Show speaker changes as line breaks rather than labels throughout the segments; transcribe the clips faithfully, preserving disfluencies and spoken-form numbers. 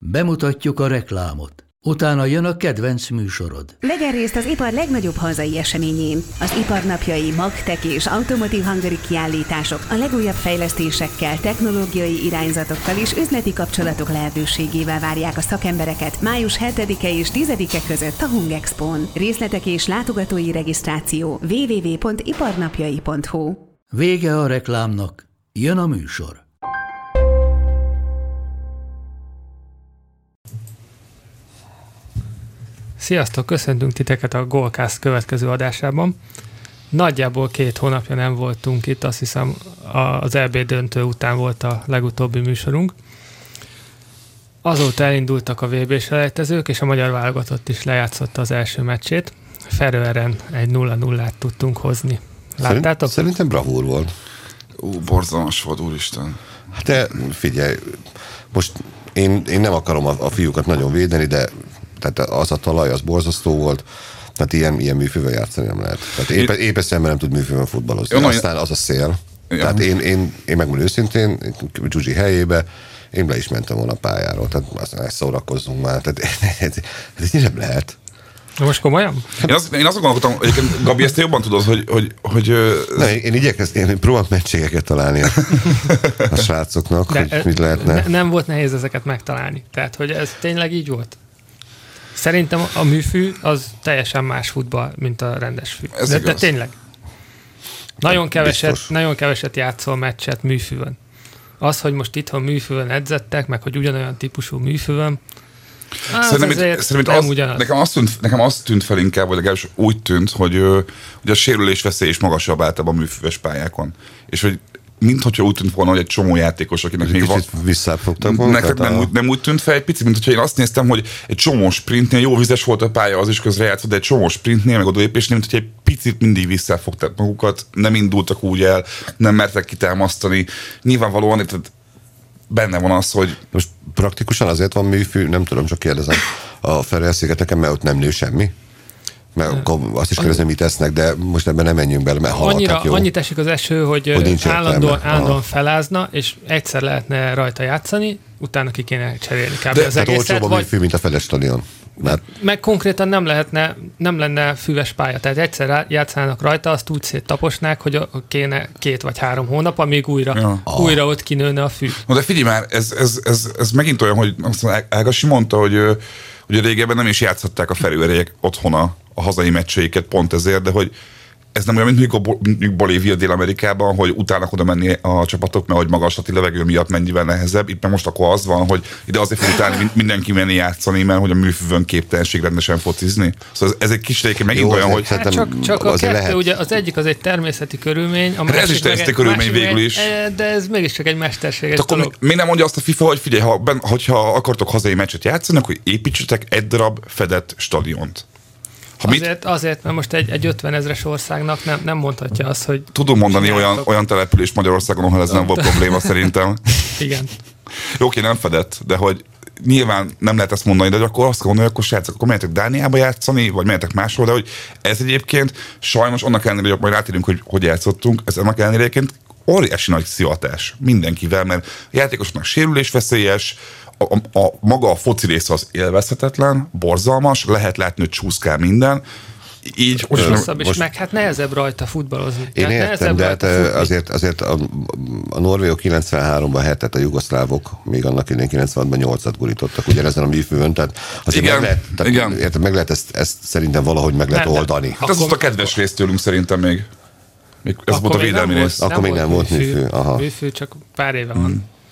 Bemutatjuk a reklámot. Utána jön a kedvenc műsorod.
Legyen részt az ipar legnagyobb hazai eseményén. Az iparnapjai, magtek és Automotive Hungary kiállítások a legújabb fejlesztésekkel, technológiai irányzatokkal és üzleti kapcsolatok lehetőségével várják a szakembereket május hetedike és tizedike között a Hungexpón. Részletek és látogatói regisztráció double-u double-u double-u pont iparnapjai pont hu.
Vége a reklámnak, jön a műsor.
Sziasztok, köszöntünk titeket a Goalcast következő adásában. Nagyjából két hónapja nem voltunk itt, azt hiszem az é bé döntő után volt a legutóbbi műsorunk. Azóta elindultak a vé bé selejtezők, és a magyar válogatott is lejátszotta az első meccsét. Feröeren egy nulla nullát tudtunk hozni. Láttátok?
Szerintem bravúr volt.
Ú, borzalmas volt, úristen.
Hát de figyelj, most én, én nem akarom a, a fiúkat nagyon védeni, de tehát az a talaj, az borzasztó volt, tehát ilyen, ilyen műfővel játszani nem lehet. Tehát épp, épp eszemben nem tud műfővel futballozni. Ja, aztán az a szél. Ja. Tehát én, én, én megmondom őszintén, Zsuzsi helyébe, én le is mentem volna a pályáról, tehát aztán ezt szórakozzunk már, tehát ez, ez így nem lehet.
Na most komolyan?
Én azt, én azt gondolkodtam, egyébként Gabi, ezt te jobban tudod, hogy... hogy, hogy
ne, én igyekeztem, én próbálok meccségeket találni a, a srácoknak, de hogy mit lehetne.
Ne, nem volt nehéz ezeket megtalálni, tehát hogy ez tényleg így volt? Szerintem a műfű az teljesen más futball, mint a rendes fű. De, de tényleg. Nagyon keveset, nagyon keveset játszol meccset műfűvön. Az, hogy most itthon műfűvön edzettek, meg hogy ugyanolyan típusú műfűvön, az
szerintem
azért
szerintem
nem
az,
ugyanaz.
Nekem azt, tűnt, nekem azt tűnt fel inkább, vagy legalábbis úgy tűnt, hogy, hogy a sérülés veszély is magasabb általában a műfűves pályákon. És hogy minthogyha úgy tűnt volna, hogy egy csomó játékos, akinek még van...
Visszafogtak volna?
Nektek nem, úgy, nem úgy tűnt fel egy picit, mint hogyha én azt néztem, hogy egy csomó sprintnél, jó vizes volt a pálya, az is közrejátszott, de egy csomó sprintnél, meg odalépésnél, mint hogy egy picit mindig visszafogták magukat, nem indultak úgy el, nem mertek kitámasztani. Nyilvánvalóan itt benne van az, hogy...
Most praktikusan azért van műfű, nem tudom, csak kérdezem, a Feröer-szigeteken, mert ott nem nő semmi. Mert akkor azt is kérdezem, mit esznek, de most ebben nem menjünk bele, mert
annyira, annyit esik az eső, hogy, hogy állandóan, állandóan felázna, és egyszer lehetne rajta játszani, utána ki kéne cserélni kb.
De,
az
hát
egészet.
olcsóbb a műfű, mint a feles stadion. Mert...
Meg konkrétan nem lehetne, nem lenne füves pálya. Tehát egyszer játszanának rajta, azt úgy széttaposnák, hogy kéne két vagy három hónap, amíg újra, ja. újra ott kinőne a fű.
No, de figyelj már, ez, ez, ez, ez megint olyan, hogy Ágasi mondta, hogy, hogy régebben nem is játszották a ferőeriek otthon a, a hazai meccseiket pont ezért, de hogy ez nem olyan, mint mondjuk Bolívia Dél-Amerikában, hogy utána oda menni a csapatok, mert hogy magasati levegő miatt mennyivel nehezebb. Itt most akkor az van, hogy ide azért fog utána mindenki menni játszani, mert hogy a műfűvön képtelenség rendesen focizni. Szóval ez, ez egy kis réke megint jó, olyan, hogy...
Hát csak, csak a kettő, lehet. Ugye az egyik az egy természeti körülmény, a
hát ez is természeti körülmény végül is.
De ez mégiscsak egy mesterséges
dolog. Akkor miért nem mondja azt a FIFA, hogy figyelj, ha, ben, hogyha akartok hazai meccset játszani, akkor építsetek egy darab fedett stadiont.
Azért, azért, mert most egy, egy ötven ezres országnak nem, nem mondhatja azt, hogy...
Tudom mondani olyan, olyan település Magyarországon, ahol ez nem volt probléma szerintem.
Igen.
Jó, oké, nem fedett, de hogy nyilván nem lehet ezt mondani, de akkor azt kell mondani, hogy akkor srácok, akkor menjetek Dániába játszani, vagy menjetek máshol, de hogy ez egyébként sajnos annak ellenére, hogy majd rátérünk, hogy hogy játszottunk, ez annak ellenére egyébként óriási nagy szivatás mindenkivel, mert a játékosnak sérülésveszélyes, A, a, a maga a foci része az élvezhetetlen, borzalmas, lehet látni, hogy csúszkál minden. Így,
rosszabb, és most... meg hát nehezebb rajta futballozni.
Én
Tehát
értem, de hát azért, azért a, a norvégok kilencvenháromban hetet, a jugoszlávok még annak idején kilencvenhatban nyolcat gurítottak ugyanezen a műfőn, tehát azért igen, meg lehet, tehát igen. Értem, meg lehet ezt, ezt szerintem valahogy meg lehet
nem,
oldani.
Hát ez volt a kedves rész tőlünk szerintem még. még ez
akkor
volt a védelmi
nem
rész.
Volt,
akkor még nem volt műfű. műfű. Aha.
Műfű csak pár éve van.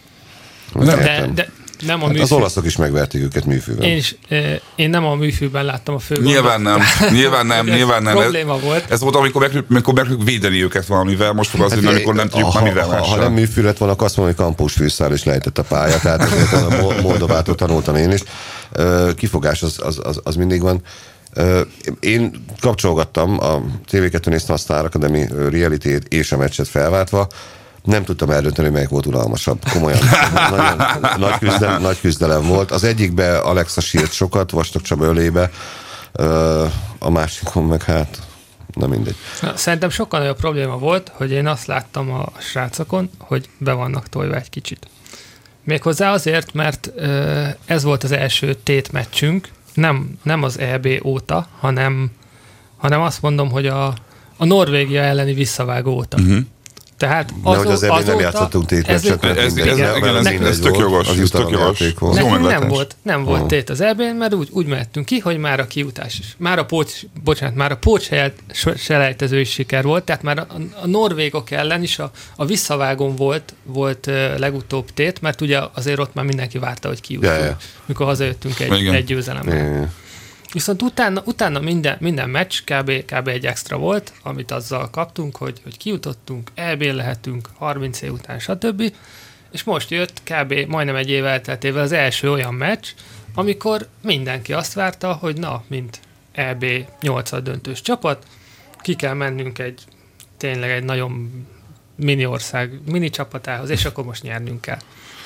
Hmm.
De, de nem a
hát
műfű.
az olaszok is megverték őket műfűben.
Én, is, én nem a műfűben láttam a főgondat.
Nyilván nem, nyilván nem, nyilván nem.
Probléma
ez,
volt.
Ez volt, amikor meg, amikor meg védeni őket valamivel, most fog az, hát, amikor nem tudjuk
ha,
már mivel
ha, ha nem műfű lett volna, azt mondom, hogy kampus fűszál is lejtett a pálya, tehát azért a Moldovától tanultam én is. Kifogás az, az, az, az mindig van. Én kapcsolgattam, a té vé kettő néztem a Star Academy reality-t és a meccset felváltva, nem tudtam eldönteni, melyik volt unalmasabb. Komolyan. Nagyon, nagy, küzdelem, nagy küzdelem volt. Az egyikbe Alexa sírt sokat, Vastag Csaba ölébe, a másikon meg hát, na mindegy.
Szerintem sokkal nagyobb probléma volt, hogy én azt láttam a srácokon, hogy be vannak tojva egy kicsit. Méghozzá azért, mert ez volt az első tétmeccsünk, nem, nem az é bé óta, hanem, hanem azt mondom, hogy a, a Norvégia elleni visszavágó óta. Uh-huh. Tehát
az, az azóta... nem játszottunk tétmeccset, mert
ez, ez, ez, ez, ez tök jogos. Az tök jogos.
Nekünk nem volt, nem volt oh. tét az é bén, mert úgy, úgy mehettünk ki, hogy már a kiutás is. Már a pócs, bocsánat, már a pócs selejtező is siker volt, tehát már a, a norvégok ellen is a, a visszavágón volt, volt uh, legutóbb tét, mert ugye azért ott már mindenki várta, hogy kijutunk, yeah, yeah. mikor hazajöttünk egy, egy győzelemmel. Yeah, yeah. Viszont utána, utána minden, minden meccs kb, kb. Egy extra volt, amit azzal kaptunk, hogy, hogy kijutottunk, é bén lehetünk, harminc év után, stb. És most jött kb. Majdnem egy év elteltével az első olyan meccs, amikor mindenki azt várta, hogy na, mint é bé nyolcad döntős csapat, ki kell mennünk egy tényleg egy nagyon mini ország, mini csapatához, és akkor most nyernünk kell.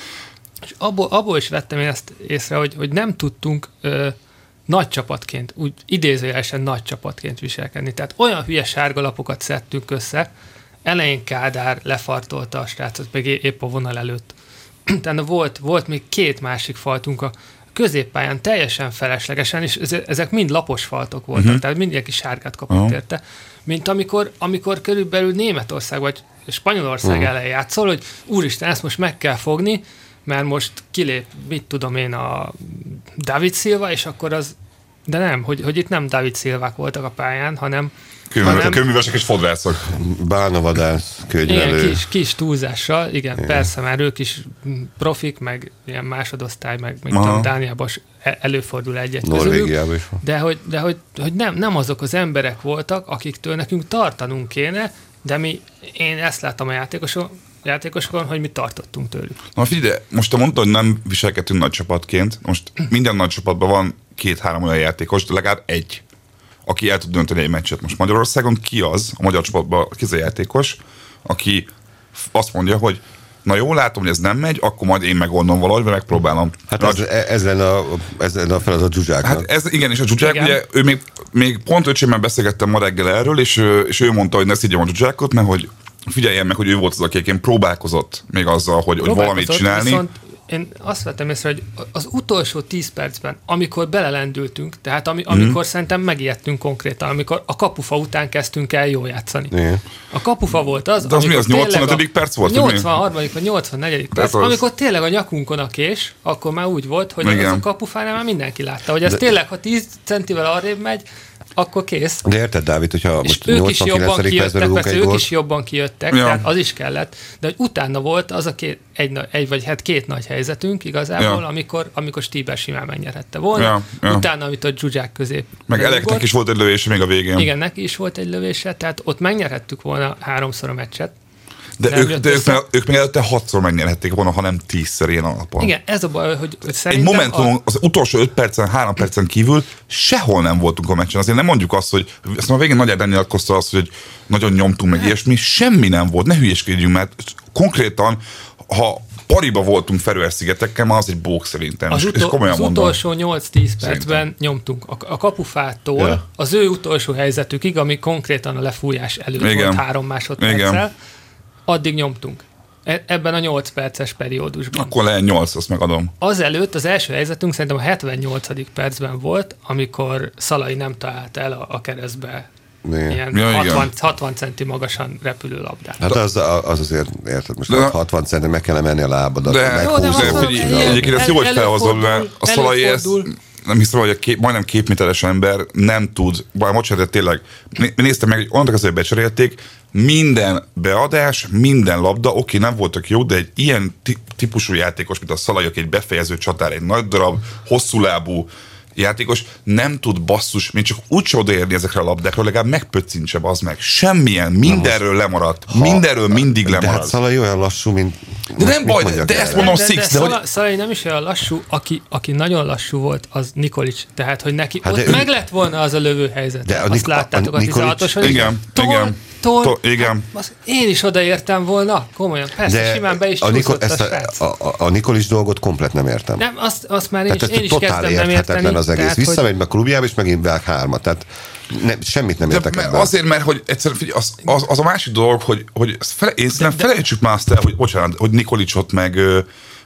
És abból, abból is vettem én ezt észre, hogy, hogy nem tudtunk... Ö, nagy csapatként, úgy idézőjelesen nagy csapatként viselkedni. Tehát olyan hülye sárgalapokat szedtünk össze, elején Kádár lefartolta a srácot, meg épp a vonal előtt. Tehát volt, volt még két másik faltunk a középpályán teljesen feleslegesen, és ezek mind lapos faltok voltak, uh-huh. tehát mindenki sárgát kapott uh-huh. érte. Mint amikor, amikor körülbelül Németország vagy Spanyolország uh-huh. ellen játszol, hogy úristen, ezt most meg kell fogni, mert most kilép, mit tudom én, a David Silva, és akkor az, de nem, hogy, hogy itt nem David Silvák voltak a pályán, hanem...
Kőművesek és fodrászok.
Bálnavadász, könyvelő.
Igen, kis, kis túlzással, igen, igen, persze, már ők is profik, meg ilyen másodosztály, meg még tudom, Dániában előfordul egy-egy közülük, is van. De, hogy, de hogy, hogy nem, nem azok az emberek voltak, akiktől nekünk tartanunk kéne, de mi, én ezt láttam a játékosok, játékosokon, hogy mi tartottunk tőlük.
Na figyelj, most te mondtad, hogy nem viselkedtünk nagy csapatként. Most minden nagy csapatban van két-három olyan játékos, de legalább egy, aki el tud dönteni egy meccset. Most Magyarországon ki az, a magyar csapatban ki az a játékos, aki azt mondja, hogy na jól látom, hogy ez nem megy, akkor majd én megoldom valahogy, vagy megpróbálom.
Hát ez, ez, lenne a, ez lenne a feladat Zsuzsáknak. Hát
ez, igen, és a Zsuzsák, ugye, ő még, még pont öcsémmel beszélgettem ma reggel erről, és, és ő mondta, hogy ne szígyem a Zsuzsákot, mert hogy figyeljen meg, hogy ő volt az, aki egyébként próbálkozott még azzal, hogy, hogy valamit csinálni.
Viszont én azt vettem észre, hogy az utolsó tíz percben, amikor belelendültünk, tehát ami, amikor mm. szerintem megijedtünk konkrétan, amikor a kapufa után kezdtünk el jól játszani. Yeah. A kapufa volt az,
de az mi, az nyolcvanötödik perc volt?
nyolcvanharmadik vagy nyolcvannegyedik perc, az... amikor tényleg a nyakunkon a kés, akkor már úgy volt, hogy az a kapufánál már mindenki látta, hogy ez de... tényleg, ha tíz centivel arrébb megy, akkor kész.
De érted, Dávid, hogyha
most nyolcvankilencedik percben rúgunk egy gólt? Ők is jobban kijöttek, ja. tehát az is kellett. De hogy utána volt az a két, egy, egy vagy hát két nagy helyzetünk igazából, ja. amikor, amikor Stieber simán megnyerhette volna. Ja. Ja. Utána, amit a Zsuzsák közép.
Meg Eleknek is volt egy lövése még a végén.
Igen, neki is volt egy lövése, tehát ott megnyerhettük volna háromszor a meccset.
De, ők, de ők, ők még előtte hatszor megnyerhették volna, ha nem tízszer ilyen alapon.
Igen, ez a baj, hogy szerintem...
Egy momentum, a... az utolsó öt percen, három percen kívül sehol nem voltunk a meccsen. Azért nem mondjuk azt, hogy azt a végén Nagy Ádám nyilatkozta azt, hogy nagyon nyomtunk meg ilyesmi, semmi nem volt, ne hülyeskedjünk, mert konkrétan, ha pariba voltunk Feröer-szigetekkel, már az egy bók szerintem.
Az, utol, az utolsó nyolc-tíz percben nyomtunk. A, a kapufától ja. az ő utolsó helyzetükig, ami konkrétan a lefújás előtt igen. volt három másodperccel, addig nyomtunk. Ebben a nyolc perces periódusban.
Akkor lehet nyolc, azt megadom.
Azelőtt az első helyzetünk szerintem a hetvennyolcadik percben volt, amikor Szalai nem talált el a, a keresztbe igen. ilyen ja, hatvan, hatvan centi magasan repülő labdát.
Hát az, az azért, érted, most de, hatvan centi meg kell menni a lábadat.
De, jó, de egyébként ezt jó, hogy felhozod, mert a Szalai ezt nem hiszem, hogy a kép, majdnem képméteres ember nem tud, bár bocsánat, tényleg, néztem meg, hogy annak azért becserélték, minden beadás, minden labda, oké, nem voltak jó, de egy ilyen típusú játékos, mint a Szalai, aki egy befejező csatár, egy nagy darab, hosszúlábú játékos, nem tud basszus, még csak úgy odaérni ezekre a labdákra, legalább megpöccintse az meg. Semmilyen, mindenről lemaradt. Ha, mindenről mindig lemaradt.
De hát Szalai olyan lassú, mint...
De nem baj, de, de ezt mondom,
de,
Six.
De, de,
de
hogy... Szalai nem is olyan lassú, aki, aki nagyon lassú volt, az Nikolic. Tehát, hogy neki hát ott ő... meg lett volna az a lövő helyzet. De a Azt Nik- láttátok a, a tizenhatos, hogy
igen, tol, igen.
Tol,
tol, igen.
Hát, én is odaértem volna, komolyan. Persze, de simán be is csúszott a, a srác.
A, a, a Nikolic dolgot komplet nem értem.
Nem, azt, azt már én is, én is kezdem nem érteni.
Az egész. Visszamegy be a klubjába, és megint vág hármat. Tehát ne, semmit nem értek
ebben. Azért, mert hogy egyszerűen, figyelj, az, az, az a másik dolog, hogy, hogy fele, én nem felejtsük már azt el, hogy bocsánat, hogy Nikolicot meg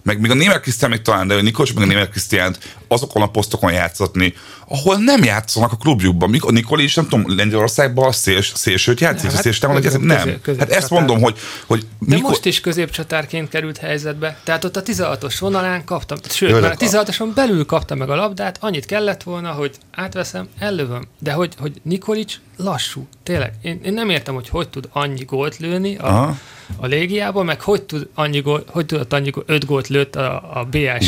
meg még a Németh Krisztián még talán, de a Nikolic meg a Németh Krisztiánt azokon a posztokon játszatni, ahol nem játszanak a klubjukban. Mikor Nikolic, nem tudom, Lengyelországban a széls, szélsőt játszik,
hát,
szélső nem. Közép, nem. Közép, hát ezt mondom, hogy, hogy
de mikor... most is középcsatárként került helyzetbe. Tehát ott a tizenhatos vonalán kaptam, sőt, Jó, már a tizenhatoson belül kaptam meg a labdát, annyit kellett volna, hogy átveszem, ellövöm. De hogy, hogy Nikolic lassú, tényleg. Én, én nem értem, hogy hogy tud annyi gólt lőni a, a Légiából, meg hogy tud annyi gól, hogy tudott annyi gól, öt gólt lőtt a, a bé el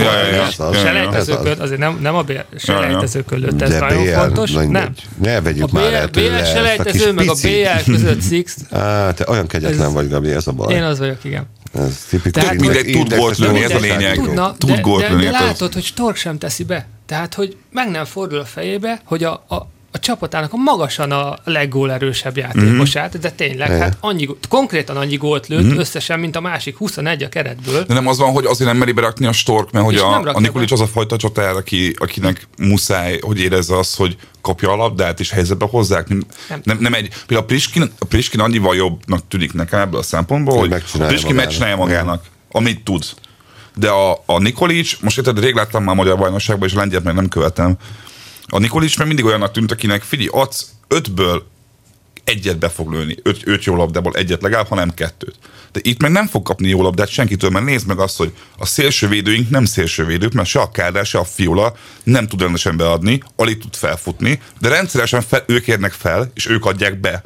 selejtezőkön, azért nem, nem a bé el selejtezőkön lőtt, ez nagyon fontos. Nem.
Ne vegyük már el
tőle. bé el selejtező, meg a bé el között Six.
Á, te olyan kegyetlen vagy, Gabi, ez a baj.
Én az vagyok, igen.
Ez tipikus.
Tehát mindegy, tud gólt lőni, ez a lényeg.
Tudna, de, de, de látod, hogy Stork sem teszi be. Tehát, hogy meg nem fordul a fejébe, hogy a, a, a csapatának a magasan a leggólerősebb játékosát, mm-hmm. de tényleg, mm-hmm. hát annyi, konkrétan annyi gólt lőtt mm-hmm. összesen, mint a másik huszonegy a keretből.
De nem az van, hogy azért nem meri berakni a Stork, mert hogy a, a Nikolic az a fajta csatár, aki, akinek muszáj, hogy érezze azt, hogy kapja a labdát és helyzetbe hozzák. Nem, nem, nem egy, például a Priskin, a Priskin annyival jobbnak tűnik nekem ebből a szempontból, hogy a Priskin megcsinálja magának, amit tud. De a, a Nikolic, most érted, rég láttam már a magyar bajnokságban, és a lengyelt meg nem követem. A Nikolic meg mindig olyannak tűnt, akinek figyelj, adsz ötből egyet be fog lőni, öt, öt jó labdából egyet legalább, hanem kettőt. De itt meg nem fog kapni jó labdát senkitől, mert nézd meg azt, hogy a szélsővédőink nem szélsővédők, mert se a Kádár, se a Fiola nem tud rendesen beadni, alig tud felfutni, de rendszeresen fel, ők érnek fel, és ők adják be.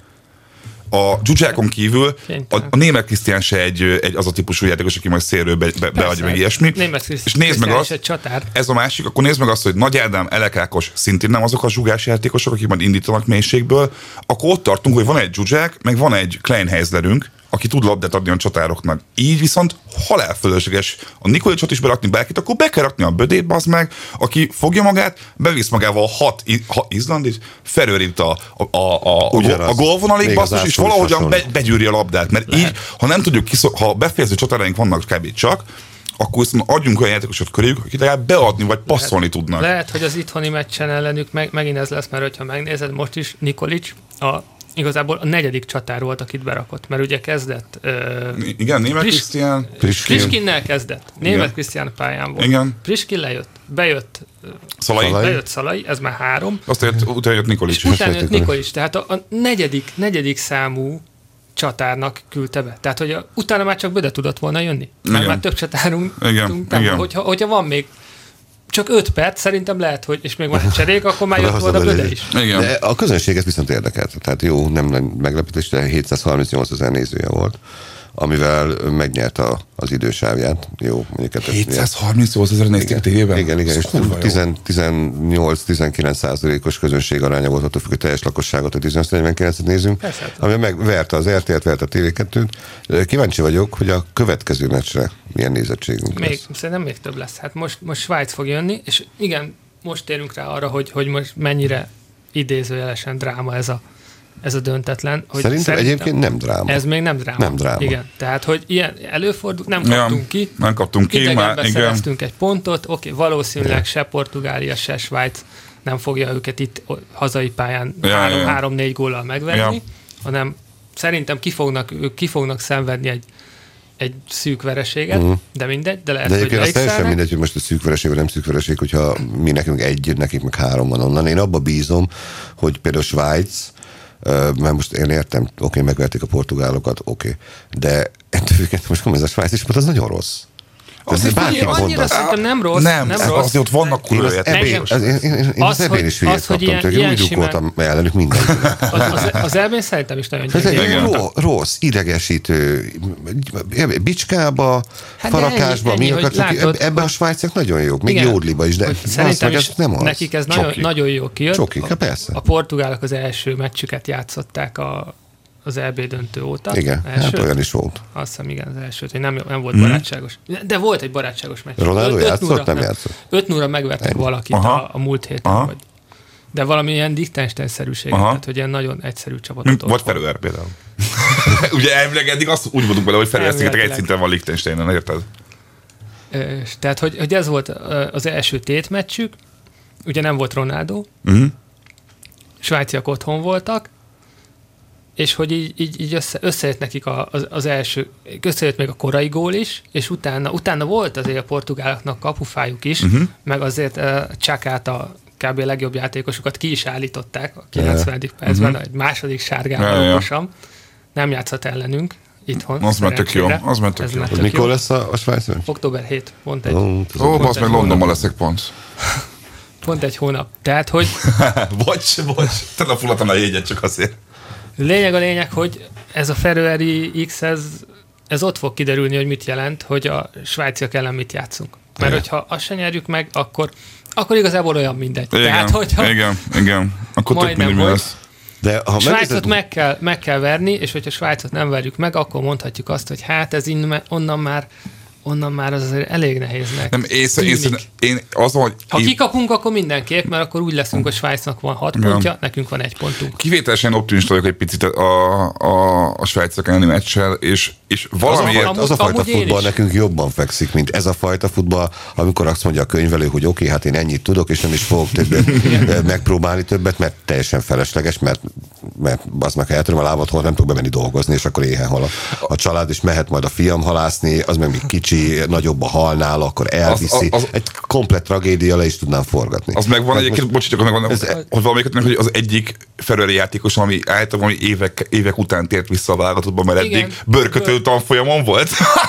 A Zsuzsákon kívül a, a Németh Krisztián se egy, egy az a típusú játékos, aki majd szélről be, be, beadja meg ilyesmi. És nézd meg azt, ez a másik, akkor nézd meg azt, hogy Nagy Ádám, Elek Ákos szintén nem azok a zsugás játékosok, akik majd indítanak mélységből, akkor ott tartunk, hogy van egy Zsuzsák, meg van egy Kleinheislerünk, aki tud labdát adni a csatároknak. Így viszont halálfölösleges a Nikolicot is berakni bárkit, akkor be kell rakni a Bödét, bazd meg, aki fogja magát, bevisz magával hat, hat izlandit, felőrít a, a, a, a, a gólvonalig, basszus, és valahogyan be, begyűri a labdát. Mert lehet. Így, ha nem tudjuk, kiszol, ha befejező csatáraink vannak kb. Csak, akkor viszont adjunk olyan játékosot köréjük, akik legalább beadni vagy passzolni lehet, tudnak.
Lehet, hogy az itthoni meccsen ellenük meg, megint ez lesz, mert hogyha megnézed, most is Nikolic a igazából a negyedik csatár volt, akit berakott, mert ugye kezdett... Uh,
igen, Németh Krisztián.
Priskin. Priskinnel kezdett. Németh Krisztián pályán volt.
Igen.
Priskin lejött. Bejött
Szalai.
Bejött Szalai, ez már három.
Aztán utána jött Nikolic.
Utána jött Nikolic. Tehát a, a negyedik, negyedik számú csatárnak küldte be. Tehát, hogy a, utána már csak Böde tudott volna jönni. Mert már több csatárunk. Igen. Nem, igen. Hogyha, hogyha van még csak öt perc, szerintem lehet, hogy, és még van egy cserék, akkor már jött volna Böde is.
Igen. De a közönséget viszont érdekelt. Tehát jó, nem meglepetés, de hétszázharmincnyolc ezer nézője volt, amivel megnyert a, az idősávját. Jó, mondjuk
hétszázharmincnyolc ezer nézték a tévében?
Igen, igen, és tizennyolc-tizenkilenc százalékos közönség aránya volt, attól függ, hogy teljes lakosságot, a tizenöt-negyvenkilencet nézünk, persze, ami megverte az er té el-t, verte a té vé kettőt. Kíváncsi vagyok, hogy a következő meccsre milyen nézettségünk
még,
lesz.
Szerintem még több lesz. Hát most, most Svájc fog jönni, és igen, most térünk rá arra, hogy, hogy most mennyire idézőjelesen dráma ez a ez a döntetlen. Hogy
szerintem, szerintem egyébként nem dráma.
Ez még nem dráma.
Nem dráma.
Igen. Tehát, hogy ilyen előfordul, nem kaptunk ja, ki.
Nem kaptunk ki.
Idegenben szereztünk egy pontot, oké, okay, valószínűleg ja. se Portugália, se Svájc nem fogja őket itt hazai pályán ja, három-négy ja. góllal megverni, ja. hanem szerintem ki fognak, ők ki fognak szenvedni egy egy szűk vereséget, uh-huh. de mindegy, de lehet,
de
hogy
az teljesen mindegy, hogy most a szűk vereség vagy nem szűk vereség, hogyha mi nekünk egy, nekik meg három van onnan. Én abba bízom, hogy például Svájc, mert most én értem, oké, okay, megverték a portugálokat, oké, okay, de ettől függetlenül most ez a Svájc is, mert az nagyon rossz.
Az is annyira szerintem nem rossz.
Nem,
nem
rossz. Azért ott vannak kurőjét.
Én az ebben is hülyét kaptam tőle, én úgy rúgoltam ellenük mindenkinek.
Az elbén szerintem is nagyon gyenge.
Rossz, idegesítő, bicskába, farakásba, mi akartok, ebben a svájciak nagyon jók, még Jódliba is, de
szerintem is nekik ez nagyon jó kijött.
Csokik, persze.
A portugálok az első meccsüket játszották a az é bé döntő óta.
Igen, első? Hát olyan is volt.
Azt hiszem, igen, az első, hogy nem, nem volt mm. barátságos. De volt egy barátságos meccs.
Ronaldo játszott, nem játszott?
öt nulla megvertek valakit a, a múlt héten. Vagy. De valami ilyen Liechtenstein-szerűség, tehát hogy ilyen nagyon egyszerű csapatot.
Vagy Ferőer például. Ugye elvileg eddig azt úgy mondunk bele, hogy Ferőer-szigetek egy szinten van Liechtensteinen, érted?
Tehát, hogy, hogy ez volt az első tétmeccsük, ugye nem volt Ronaldo, mm. svájciak otthon voltak, és hogy így, így, így össze, összejött nekik a, az, az első, összejött még a korai gól is, és utána, utána volt azért a portugáloknak kapufájuk is, uh-huh. meg azért uh, Csakát a kb. Legjobb játékosokat ki is állították a kilencvenedik percben, uh-huh. egy második sárgával okosan. Nem játszhat ellenünk itthon.
Az már tök jó. Az már tök jó.
Mikor lesz a, a Svájc?
október hetedike, pont egy.
Ó, oh, az meg Londonban leszek pont.
Pont egy hónap. Tehát, hogy...
bocs, bocs. Te a fullatlan a jegyet csak azért.
Lényeg a lényeg, hogy ez a Feröeri X, ez, ez ott fog kiderülni, hogy mit jelent, hogy a svájciak ellen mit játszunk. Mert igen. hogyha azt se nyerjük meg, akkor, akkor igazából olyan mindegy.
Igen,
Tehát, hogyha
igen, igen. Akkor tök mindegy mi lesz.
De ha
Svájcot
megnézed...
meg kell, meg kell verni, és hogyha Svájcot nem verjük meg, akkor mondhatjuk azt, hogy hát ez innen, onnan már onnan már az azért elég nehéznek.
Nem, ész, ész, én azon, hogy
ha
én...
kikapunk, akkor mindenképp, mert akkor úgy leszünk, hogy Svájcnak van hat ja. pontja, nekünk van egy pontunk.
Kivételesen optimista vagyok egy picit a, a, a svájciak elleni meccsel, és, és valamiért...
Az a, az a fajta futball nekünk jobban fekszik, mint ez a fajta futball, amikor azt mondja a könyvelő, hogy oké, okay, hát én ennyit tudok, és nem is fogok többet megpróbálni többet, mert teljesen felesleges, mert, mert az meg eltöröm a lábat, hol nem tudok bemenni dolgozni, és akkor éhen hal a, a család, és mehet majd a fiam halászni, az meg még kicsi, nagyobb a halnál, akkor elviszi. Az, az, az, egy komplett tragédia, le is tudnám forgatni.
Az megvan hát egyébként, most... bocsánat, megvan, ez, hogy valamiket, hogy az egyik Feröeri játékos, ami általában ami évek, évek után tért vissza a válogatottba, mert eddig bőrkötő tanfolyamon volt.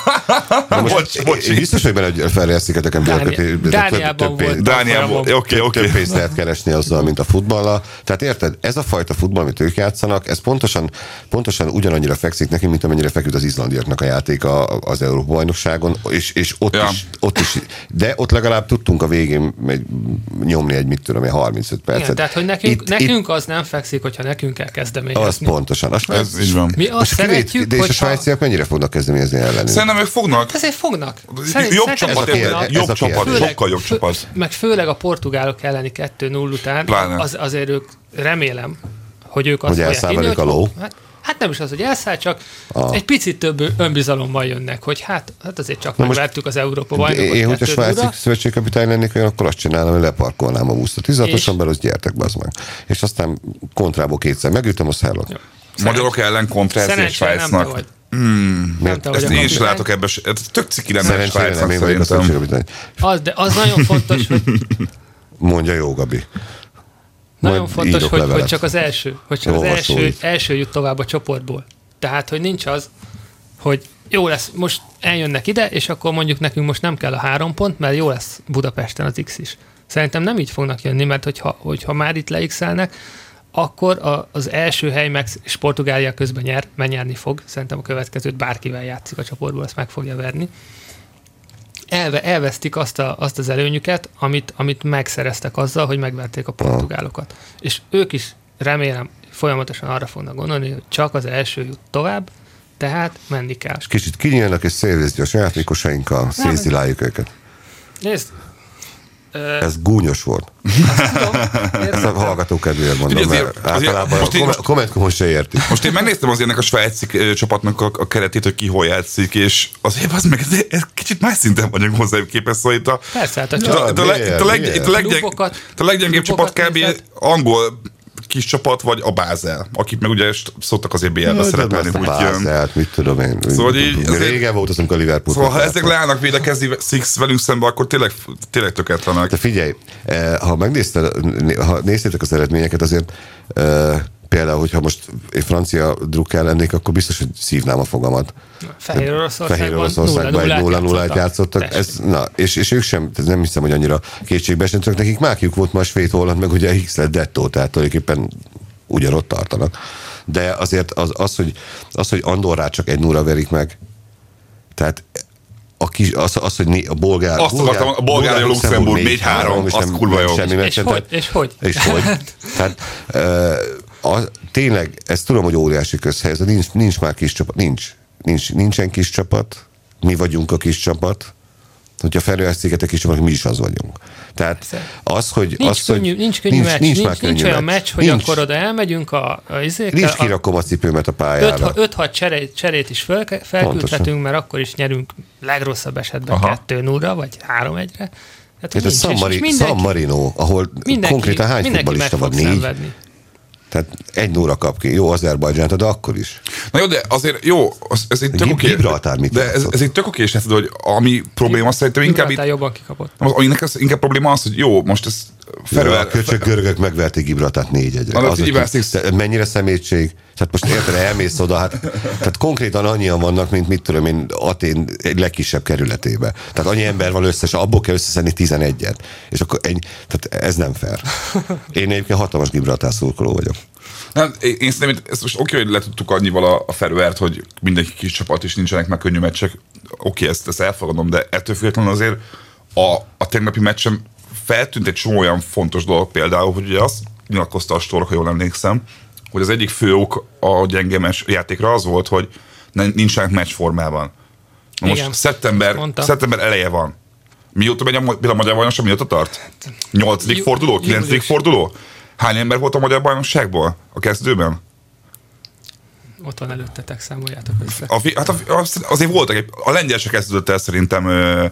Most, bocs, biztos, hogy benne, hogy Feröeri-szigeteken bőrkötő.
Dániában volt.
Dániában, oké, oké.
Több pénzt lehet keresni azzal, mint a futballal. Tehát érted, ez a fajta futball, amit ők játszanak, ez pontosan, pontosan ugyanannyira fekszik neki, mint amennyire feküdt az izlandiaknak a játéka az Európa-bajnokságon, és, és ott, ja. is, ott is. De ott legalább tudtunk a végén nyomni egy, mit tudom, egy harmincöt percet.
Igen, tehát, hogy nekünk, itt, nekünk itt, az nem fekszik, hogyha nekünk kell kezdeményezni.
Az pontosan. Az,
ez így van.
Mi azt szeretjük,
de és a svájciak mennyire fognak kezdeményezni ellenünk?
Szerintem ők fognak.
Ezért fognak.
Szerint, jobb csapat, fognak. Jobb csapat, főleg, sokkal jobb fő, csapat.
Meg főleg a portugálok elleni kettő null után, az, azért ők remélem, hogy ők azt
hogy
fogják
hinni, a ló.
Hát, hát nem is az, hogy elszáll, csak
ah.
egy picit több önbizalommal jönnek, hogy hát, hát azért csak megvertük az Európa bajnokot.
Én, hogyha svájci szövetségkapitány lennék, akkor azt csinálnám, hogy leparkolnám a buszot. tizatosan belőle, gyertek, bazd meg. És aztán kontrából kétszer megütöm, az hellott.
Magyarok ellen kontrázni Svájcnak. Hmm, ezt én is látok ebben, tök ciki lenne Svájcnak szerintem.
Az, de az nagyon fontos, hogy...
Mondja jó, Gabi.
Nagyon fontos, hogy, hogy csak az első, hogy csak az első, első jut tovább a csoportból. Tehát, hogy nincs az, hogy jó lesz, most eljönnek ide, és akkor mondjuk nekünk most nem kell a három pont, mert jó lesz Budapesten az X is. Szerintem nem így fognak jönni, mert hogyha, hogyha már itt leixelnek, akkor a, az első hely meg, és Portugália közben nyer, mert nyerni fog. Szerintem a következőt bárkivel játszik a csoportból, azt meg fogja verni. Elve, elvesztik azt, a, azt az előnyüket, amit, amit megszereztek azzal, hogy megverték a portugálokat. És ők is remélem folyamatosan arra fognak gondolni, hogy csak az első jut tovább, tehát menni kell. És
kicsit kinyílnak és szélvézni a sajátékosainkkal, szétziláljuk őket.
Nézd,
ez gúnyos volt. Ezt a hallgató kedvéért mondom, azért, mert általában azért, a kommentkomon se érti.
Most én megnéztem azért ennek a svájci csapatnak a, a keretét, hogy ki hol játszik, és azért az meg, ez, ez kicsit más szinten vagyok hozzájuk képes, szóval itt a,
persze, hát a,
ja, a, a, a leggyengébb csapat kb. Angol kis csapat, vagy a Bázel, akik meg ugye szoktak azért bé el-be szerepelni.
A Bázelt, mit tudom én.
Szóval így,
régen volt, azon a Liverpool.
Szóval ha ezek leállnak védekezni Six velünk szemben, akkor tényleg, tényleg tökéletlenek.
De figyelj, ha megnézted, ha néztétek az eredményeket, azért például, hogyha most egy francia drukkel lennék, akkor biztos, hogy szívnám a fogamat.
Fehér Oroszországban
nulla nullát játszottak. Ez, na, és, és ők sem, nem hiszem, hogy annyira kétségbe esnek, nekik mákjuk volt ma Svéd Holland, meg ugye X lett Dettó, tehát tulajdonképpen ugyanott tartanak. De azért az, az, hogy, az, hogy Andorrát csak egy nulla verik meg, tehát a kis, az, az, hogy a bolgár...
Azt akartam, a Bulgária Luxemburg négy három, az kurva jó.
És hogy? És hogy?
És hogy? Tehát a, tényleg, ezt tudom, hogy óriási közhelyzet, nincs, nincs már kis csapat, nincs, nincs, nincsen kis csapat, mi vagyunk a kis csapat, hogyha Feröeri-szigetek kis csapat, mi is az vagyunk. Tehát az, hogy...
Nincs
az,
könnyű,
hogy
nincs könnyű nincs, meccs, nincs, nincs,
könnyű
nincs olyan meccs, hogy
nincs.
Akkor oda elmegyünk a, a izékkel.
Nincs kirakom a cipőmet a pályára.
öt-hat cserét, cserét is fel, felküldhetünk, mert akkor is nyerünk legrosszabb esetben kettő nullra, vagy három egyre.
Hát, ez San, Mari, San Marino, ahol mindenki, konkrétan hány futballista van? Négy? Szenvedni. Tehát egy nulla kap ki. Jó, Azerbajdzsánt, de akkor is.
Na jó, de azért jó, az, ez egy tök oké.
Gibraltár mit
De ez, ez egy tök oké, és hogy ami probléma Gib- szerintem inkább
itt... jobban kikapott.
Az, aminek ez inkább probléma az, hogy jó, most ez
Felül, a köcsög görögök megverték Gibraltárt négy egyre. Az, az, mennyire szemétség? Tehát most érted, elmész oda, hát, tehát konkrétan annyian vannak, mint mit tudom én, Atén egy legkisebb kerületébe. Tehát annyi ember van összesen, abból kell összeszedni tizenegyet. És akkor ennyi, tehát ez nem fair. Én egyébként hatalmas Gibraltár szurkoló vagyok.
Nem, én szerintem ezt most oké, hogy letudtuk annyival a, a Feröert, hogy mindenki kis csapat is nincsenek meg könnyű meccsek. Oké, ezt, ezt elfogadom, de ettől függetlenül azért a, a tegnapi meccsen feltűnt egy csomó olyan fontos dolog például, hogy ugye azt nyilatkozta a Stork, ha jól emlékszem, hogy az egyik fő ok a gyenge meccs játékra az volt, hogy nincsenek meccsformában. Na most igen, szeptember, szeptember eleje van. Mióta megy a, a magyar bajnokság, mióta tart? Nyolcadik Jú, forduló? Kilencedik forduló? Hány ember volt a magyar bajnokságból a kezdőben?
Ott van előttetek, számoljátok össze.
A, hát a, azért voltak, a lengyel se kezdődött el szerintem,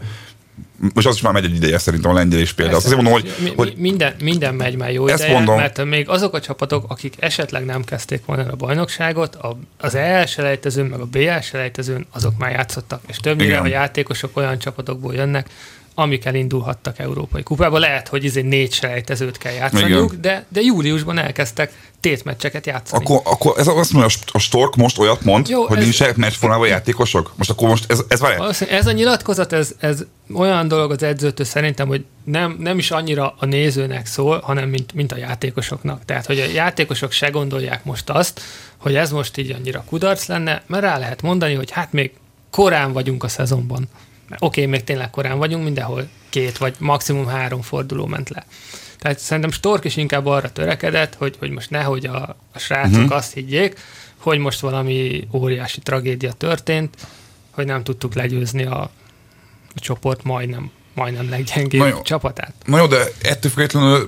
most az is már megy egy ideje szerintem a lengyel is például. Azt mondom, hogy,
mi,
hogy
minden, minden megy már jó ideje, mondom, mert még azok a csapatok, akik esetleg nem kezdték volna a bajnokságot, az E L selejtezőn, meg a B L selejtezőn, azok már játszottak. És többnyire igen, a játékosok olyan csapatokból jönnek, amik elindulhattak Európai Kupába. Lehet, hogy izé négy selejtezőt kell játszaniuk, de, de júliusban elkezdtek tétmeccseket játszani.
Akkor, akkor ez azt mondja, a Stork most olyat mond, jó, hogy ez... nincsenek meccsformában játékosok? Most akkor most ez, ez várjál?
Ez a nyilatkozat, ez, ez olyan dolog az edzőtől szerintem, hogy nem, nem is annyira a nézőnek szól, hanem mint, mint a játékosoknak. Tehát, hogy a játékosok se gondolják most azt, hogy ez most így annyira kudarc lenne, mert rá lehet mondani, hogy hát még korán vagyunk a szezonban. Oké, okay, még tényleg korán vagyunk, mindenhol két vagy maximum három forduló ment le. Tehát szerintem Stork is inkább arra törekedett, hogy, hogy most nehogy a, a srácok uh-huh. azt higgyék, hogy most valami óriási tragédia történt, hogy nem tudtuk legyőzni a, a csoport majdnem, majdnem leggyengébb csapatát.
Na jó, de ettől függetlenül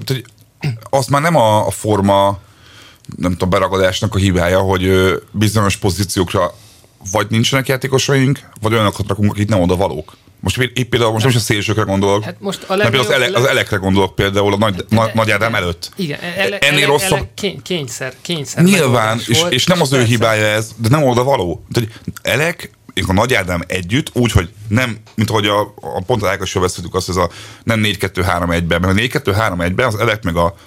az már nem a, a forma, nem tudom, beragadásnak a hibája, hogy bizonyos pozíciókra vagy nincsenek játékosaink, vagy olyanokat rakunk, akik nem oda valók. Most épp például most nem is a szélsőkre gondolok, hát most a legnagyobb, az, ele, az elekre gondolok például a Nagy, de, de, Nagy Ádám előtt.
Igen, ele,
ennél ele, rosszabb. Ele,
kény, kényszer, kényszer.
Nyilván, és, volt, és nem az ő hibája ez, de nem oda való. Elek, a Nagy Ádám együtt, úgy, hogy nem, mint ahogy a, a pont a Ákosról beszéltük azt, ez a nem négy kettő három egyben, mert a négy kettő három egyben az Elek meg a,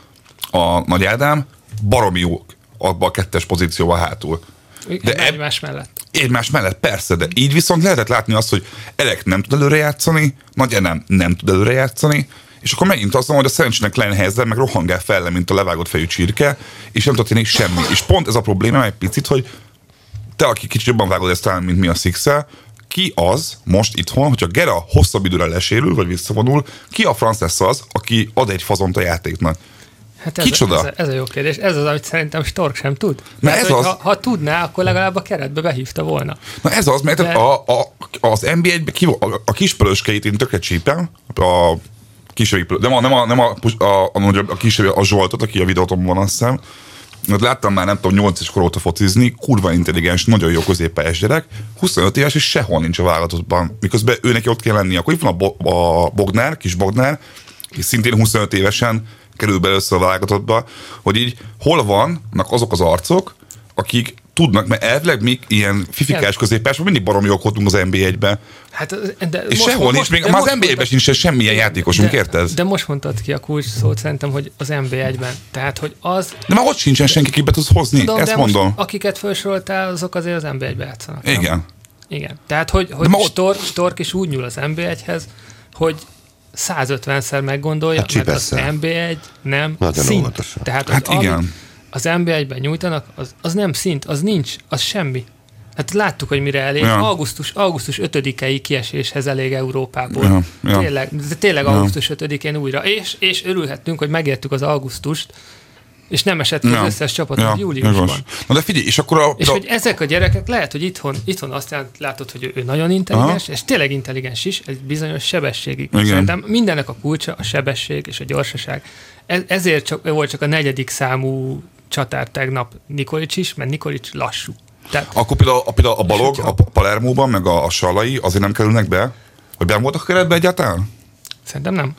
a Nagy Ádám baromi jók abban a kettes pozícióban hátul.
De egymás mellett.
Egymás mellett, persze, de így viszont lehetett látni azt, hogy Elek nem tud előre játszani, Nagy Ádám nem tud előre játszani, és akkor megint azt mondom, hogy a szerencsének lenni helyzetben, meg rohangál fel, mint a levágott fejű csirke, és nem történik semmi. És pont ez a probléma egy picit, hogy te, aki kicsit jobban vágod ezt talán, mint mi a Six-el, ki az most itthon, hogyha Gera hosszabb időre lesérül, vagy visszavonul, ki a franc lesz az, aki ad egy fazont a játéknak?
Hát ez, Kicsoda? Ez, ez a jó kérdés. Ez az, amit szerintem Stork sem tud.
Mert ez az...
ha, ha tudná, akkor legalább a keretbe behívta volna.
Na ez az, mert De... a, a, az en bé egyben ki, a, a kispöröskeit én tökre csípem, a kisebbik, nem a, nem a, nem a, a, a, a kisebbik, a Zsoltot, aki a videótomban van, azt hiszem. Láttam már, nem tudom, nyolc éves kor óta focizni, kurva intelligens, nagyon jó középpályás gyerek, huszonöt éves, és sehol nincs a válogatottban. Miközben ő neki ott kell lenni. Akkor itt van a, Bo- a Bognár, kis Bognár, és szintén huszonöt évesen kerül be össze a válogatottba, hogy így hol vannak azok az arcok, akik tudnak, mert elvileg még ilyen fifikás középpályásban mindig baromi jók voltunk az en bé egyben. Hát, de és most, sehol nincs, még már az en bé egyben sincs semmilyen játékosunk,
de,
érted?
De most mondtad ki a kulcs szót szerintem, hogy az en bé egyben. Tehát, hogy az...
De már ott sincsen senki, ki be tudsz hozni, tudom, ezt mondom. Most,
akiket felsoroltál, azok azért az en bé egybe játszanak.
Igen.
Nem? Igen. Tehát, hogy, hogy Stork, Stork is úgy nyúl az en bé egyhez, hogy százötvenszer meggondolja, hát mert az en bé egy nem nagyon szint. Óvatosan. Tehát
hát
az,
igen.
az en bé egyben nyújtanak, az, az nem szint, az nincs, az semmi. Hát láttuk, hogy mire elég. Ja. Augusztus, augusztus ötödikei kieséshez elég Európából. Ja. Ja. Tényleg, tényleg ja. augusztus ötödikén újra. És, és örülhettünk, hogy megértük az augusztust, és nem esett ki ja. az összes csapat ja. júliusban.
Na de figyelj, és akkor a...
És hogy ezek a gyerekek lehet, hogy itthon, itthon azt látod, hogy ő nagyon intelligens, aha. és tényleg intelligens is, egy bizonyos sebességig. Igen. Szerintem mindennek a kulcsa a sebesség és a gyorsaság. Ez, ezért csak, volt csak a negyedik számú csatár tegnap Nikolic is, mert Nikolic lassú. Tehát,
akkor például, például a Balog, a Palermóban, meg a, a Sallai azért nem kerülnek be? Hogy benn voltak a keretbe egyáltalán?
Szerintem nem.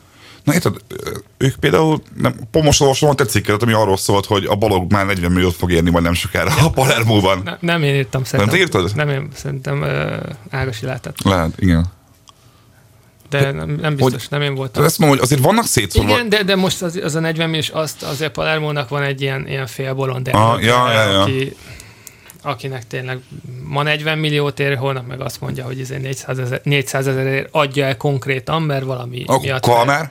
Na érted, ők például, nem, most olvasom a tetszéket, ami arról szólt, hogy a Balog már negyven milliót fog érni majd nem sokára a Palermóban.
Ne, nem én írtam szerintem.
Nem te írtad?
Nem én, szerintem uh, Ágasi lehetett.
Lehet, igen.
De nem, nem biztos, hogy, nem én voltam.
Ezt mondom, hogy azért vannak szétszórva.
Igen, de, de most az, az a negyven milliós, azt azért Palermónak van egy ilyen, ilyen félbolond,
ah, ja, ja, ja.
aki, akinek tényleg ma negyven milliót ér, holnap meg azt mondja, hogy ez négyszáz ezerért adja el konkrétan, mert valami
a
miatt...
Kalmár?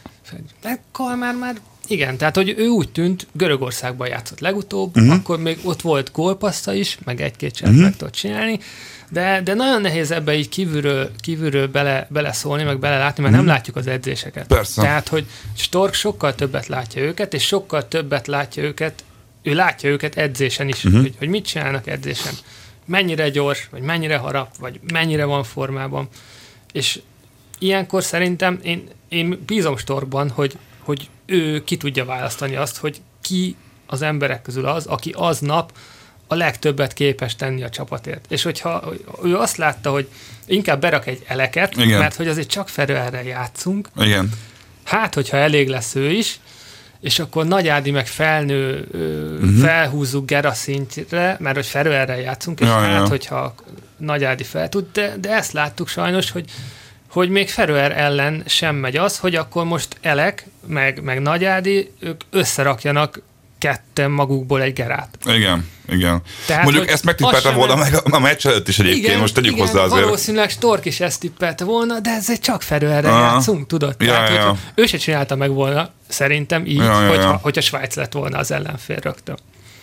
De Kalmár már, igen, tehát hogy ő úgy tűnt, Görögországban játszott legutóbb,
uh-huh.
akkor még ott volt gólpassza is, meg egy-két cselet uh-huh. meg tudott csinálni, de, de nagyon nehéz ebbe így kívülről, kívülről bele, beleszólni, meg belelátni, mert uh-huh. nem látjuk az edzéseket.
Persze.
Tehát, hogy Stork sokkal többet látja őket, és sokkal többet látja őket, ő látja őket edzésen is, uh-huh. hogy, hogy mit csinálnak edzésen. Mennyire gyors, vagy mennyire harap, vagy mennyire van formában. És ilyenkor szerintem én, én bízom Storkban, hogy, hogy ő ki tudja választani azt, hogy ki az emberek közül az, aki aznap a legtöbbet képes tenni a csapatért. És hogyha ő azt látta, hogy inkább berak egy eleket, igen. mert hogy azért csak Ferőerrel játszunk,
igen.
hát, hogyha elég lesz ő is, és akkor Nagy Ádi meg felnő, uh-huh. felhúzzuk Gera szintre, mert hogy Ferőerrel játszunk, és ja, hát, ja. hogyha Nagy Ádi fel tud, de, de ezt láttuk sajnos, hogy hogy még Ferőer ellen sem megy az, hogy akkor most Elek, meg, meg Nagy Ádi, ők összerakjanak ketten magukból egy Gerát.
Igen, igen.
Tehát,
mondjuk ezt megtippelte volna meg a, a meccs előtt is egyébként, igen, most tegyük
igen,
hozzá azért.
Valószínűleg Stork is ezt tippelte volna, de ez egy csak Ferőerre uh-huh. játszunk, tudod?
Ja,
Tehát,
ja.
hogy ő se csinálta meg volna, szerintem így,
ja, ja,
hogyha,
ja.
hogyha Svájc lett volna az ellenfél rögtön.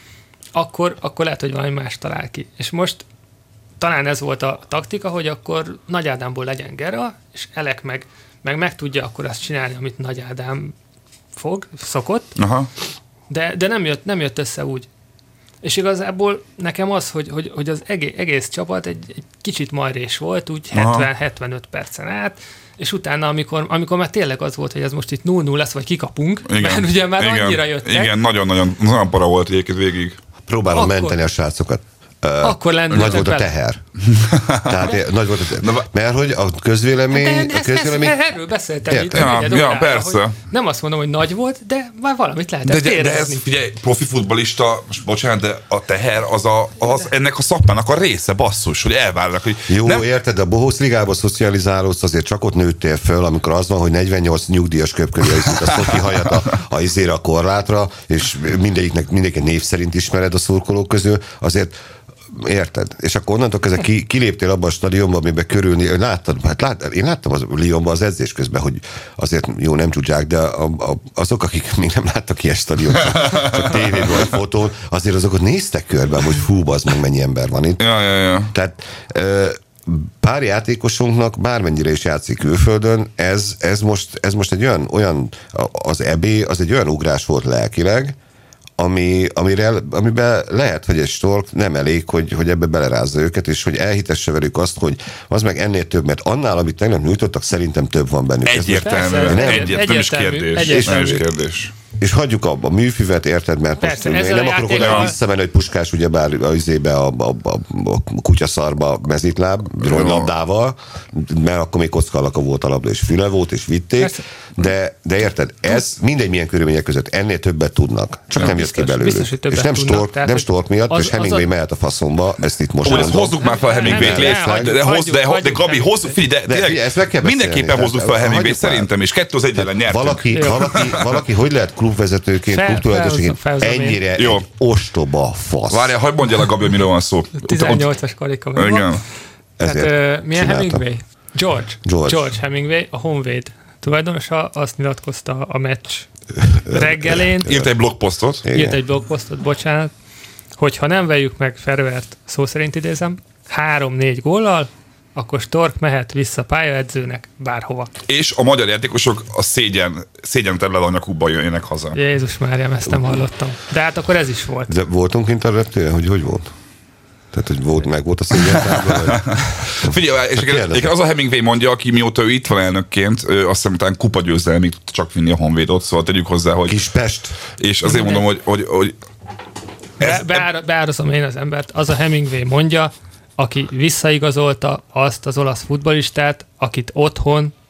Akkor, akkor lehet, hogy valami más talál ki. És most talán ez volt a taktika, hogy akkor Nagy Ádámból legyen Gera, és Elek meg, meg meg tudja akkor azt csinálni, amit Nagy Ádám fog, szokott,
aha.
De, de nem, jött, nem jött össze úgy. És igazából nekem az, hogy, hogy, hogy az egész, egész csapat egy, egy kicsit majrés volt, úgy hetven-hetvenöt percen át, és utána, amikor, amikor már tényleg az volt, hogy ez most itt nulla nulla lesz, vagy kikapunk, igen, mert ugye már igen, annyira jöttek.
Igen, nagyon-nagyon, nagyon para volt egyébként végig.
Próbálom akkor menteni a srácokat.
Akkor lenne
nagy volt a teher. Tehát nagy volt a teher. Mert hogy a közvélemény...
De
a közvélemény...
ezt, ezt, erről beszéltem itt.
Ja, ja, órára, persze.
Nem azt mondom, hogy nagy volt, de már valamit lehetett
de, de, de ez, figyelj, profi futballista, bocsánat, de a teher az, a, az ennek a szakmának a része, basszus, hogy elvárnak. Hogy
jó,
nem...
érted, a Bohóc Ligába szocializálódsz, azért csak ott nőttél föl, amikor az van, hogy negyvennyolc nyugdíjas köpködő a szoki hajat a, a izére a korlátra, és mindegyiknek, mindegyik név szerint ismered a szurkolók közül, azért érted? És akkor onnantól kezdve ki, kiléptél abban a stadionban, amiben körülni, láttam, hát lát, én láttam az Lyonban az edzés közben, hogy azért jó, nem tudják, de a, a, azok, akik még nem láttak ilyen stadiont, csak tévében vagy fotón, azért azokat néztek körben, hogy fú, bazd meg, mennyi ember van itt.
Ja, ja, ja.
Tehát pár játékosunknak bármennyire is játszik külföldön, ez, ez, most, ez most egy olyan, olyan az é bé, az egy olyan ugrás volt lelkileg, Ami, amire, amiben lehet, hogy egy Stork nem elég, hogy, hogy ebbe belerázza őket, és hogy elhitesse velük azt, hogy az meg ennél több, mert annál, amit tegnap nyújtottak, szerintem több van bennük.
Egyértelmű, nem, egyértelmű, nem is kérdés. Egyértelmű. Nem is kérdés.
És hagyjuk abba a műfüvet, érted, mert
persze,
most én nem akarok oda visszamenni, hogy Puskás ugyebár az izébe a, a, a, a kutyaszarba mezitláb, labdával, mert akkor még kockallaka volt a labda, és füle volt, és vitték, de, de érted, ez mindegy milyen körülmények között ennél többet tudnak, csak ja, nem jött ki belőlük. És nem Stork, tudnak, nem Stork miatt, az, és Hemingway a... mehet a faszomba, ezt itt most
mondom. Hozzuk már fel a Hemingwayt, de Gabi, hozzuk, figyelj, mindenképpen hozzuk fel a Hemingwayt, szerintem, és kettő az egy ellen nyertünk.
Valaki hogy lehet klubvezetőként, klubtulajdonosként ennyire jó. Egy ostoba fasz.
Várjál, hagyd mondjál a Gabi, hogy miről van szó.
tizennyolcas karika meg van. Hát, uh, milyen Hemingway? George. George. George Hemingway, a Honvéd tulajdonosa, azt nyilatkozta a meccs reggelén.
Írt egy blogposztot.
Írt egy blogposztot, bocsánat, hogy ha nem veljük meg Ferőert, szó szerint idézem, három-négy góllal, akkor Stork mehet vissza pályaedzőnek bárhova.
És a magyar játékosok a szégyen, szégyen területanyagukban jönnek haza.
Jézus Máriám, ezt nem hallottam. De hát akkor ez is volt.
De voltunk kint a reptéren, hogy hogy volt? Tehát, hogy volt, meg volt a szégyentábla?
Figyelj, és hát az a Hemingway mondja, aki mióta ő itt van elnökként, azt hiszem után kupa győzelmig tudta csak vinni a Honvédot, szóval tegyük hozzá, hogy...
Kispest.
És azért mondom, hogy... hogy, hogy
ez, Be, beárazom én az embert. Az a Hemingway mondja, aki visszaigazolta azt az olasz futballistát, akit otthon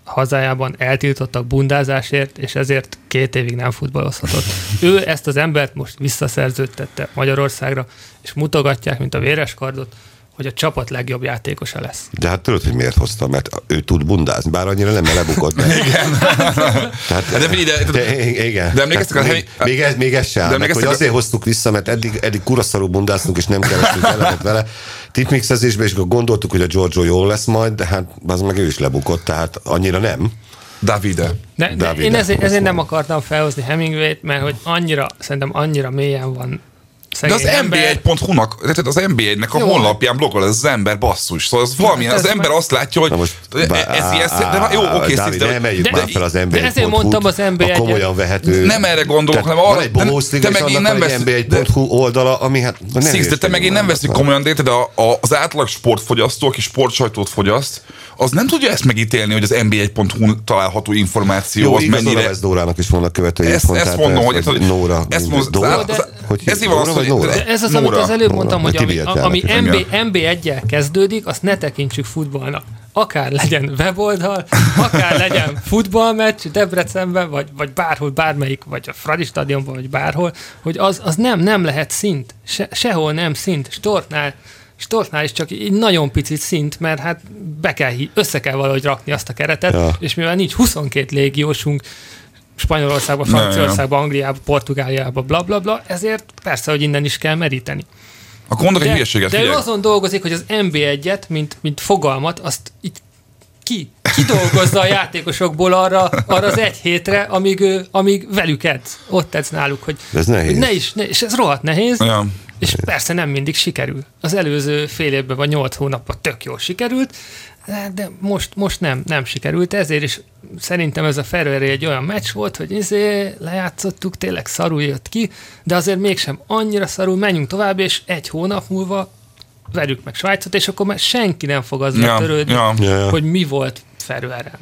hazájában eltiltottak bundázásért, és ezért két évig nem futballozhatott. Ő ezt az embert most visszaszerződtette Magyarországra, és mutogatják, mint a véres kardot, hogy a csapat legjobb játékosa lesz.
De hát tudod, hogy miért hoztam, mert ő tud bundázni, bár annyira nem, mert lebukott meg.
Igen.
Tehát,
de, de,
de, igen.
De emlékeztek,
még,
hely...
még, ez, még ez se áll meg, hogy azért hoztuk vissza, mert eddig, eddig kuraszarú bundáztunk, és nem kerestünk elemet vele. Tipmixezésben is gondoltuk, hogy a Giorgio jó lesz majd, de hát az meg ő is lebukott, tehát annyira nem.
Davide.
De, de Davide. Én ezért, ezért nem akartam felhozni Hemingwayt, mert hogy annyira, szerintem annyira mélyen van.
De az en bé egy pont hu-nak, tehát az en bé egynek a jó, honlapján blokkol ez az ember, basszus. Szóval az valamilyen, az ember azt látja, hogy most, ez ilyen, de jó, oké,
Dávid, de emeljük már fel az en bé egy
ezért mondtam az en bé egyet.
A komolyan vehető.
Nem erre gondolok, hanem arra.
Van egy bohózliga, és annak egy en bé egy pont hu oldala, ami hát nem
Six, de te meg én nem veszik komolyan, de az átlag sportfogyasztó, aki sportsajtót fogyaszt, az nem tudja ezt megítélni, hogy az en bé egy pont hu-n található információ
jó,
az mennyire...
Jó, igaz, Nórának is vannak követői.
Ezt, ezt mondom, hogy... Ez,
Nóra.
Ezt mondom, ez így van az, hogy...
Ez az, amit az előbb mondtam, hogy ami, ami en bé egyel kezdődik, azt ne tekintsük futballnak. Akár legyen weboldal, akár legyen futballmeccs Debrecenben, vagy, vagy bárhol, bármelyik, vagy a Fradi stadionban, vagy bárhol, hogy az, az nem, nem lehet szint. Se, sehol nem szint. Stortnál Stortnál is csak egy nagyon picit szint, mert hát be kell, össze kell valahogy rakni azt a keretet, ja. És mivel nincs huszonkét légiósunk Spanyolországban, Franciaországban, Angliában, Portugáliában, blablabla, bla, bla, ezért persze, hogy innen is kell meríteni.
Akkor mondok egy hülyeséget.
De ő azon dolgozik, hogy az en bé egyet, mint, mint fogalmat, azt itt ki, kidolgozza a játékosokból arra, arra az egy hétre, amíg, ő, amíg velük edz. Ott edz náluk, hogy,
ez nehéz.
Hogy ne is, ne, és ez rohadt nehéz.
Ja.
És persze nem mindig sikerül. Az előző fél évben vagy nyolc hónapban tök jól sikerült, de most, most nem, nem sikerült. Ezért is szerintem ez a Feröeri egy olyan meccs volt, hogy izé lejátszottuk, tényleg szarul jött ki, de azért mégsem annyira szarul, menjünk tovább, és egy hónap múlva verjük meg Svájcot, és akkor már senki nem fog azzal ja, törődni,
ja.
hogy mi volt Feröeren.